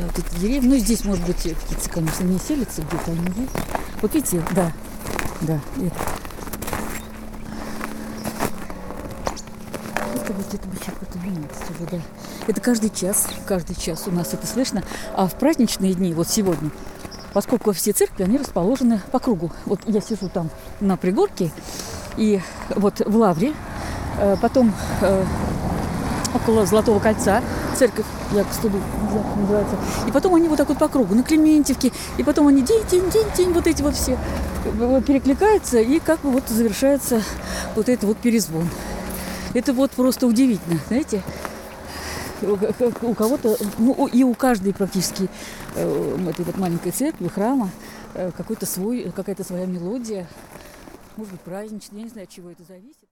вот эти деревья. Ну, здесь, может быть, птицы, конечно, не селятся, где-то они есть. Вот видите, да. Это. Это вот где-то бы еще какой-то меняется, да. Это каждый час у нас это слышно. А в праздничные дни, вот сегодня, поскольку все церкви, они расположены по кругу. Вот я сижу там на пригорке, и вот в Лавре, потом около Золотого кольца церковь, я к стыду, не знаю, как называется. И потом они вот так вот по кругу, на Клементьевке. И потом они день, вот эти вот все перекликаются, и как бы вот завершается вот этот вот перезвон. Это вот просто удивительно, знаете. У кого-то, ну и у каждой практически этой вот маленькой церкви, храма, какая-то своя мелодия, может быть, праздничная, я не знаю, от чего это зависит.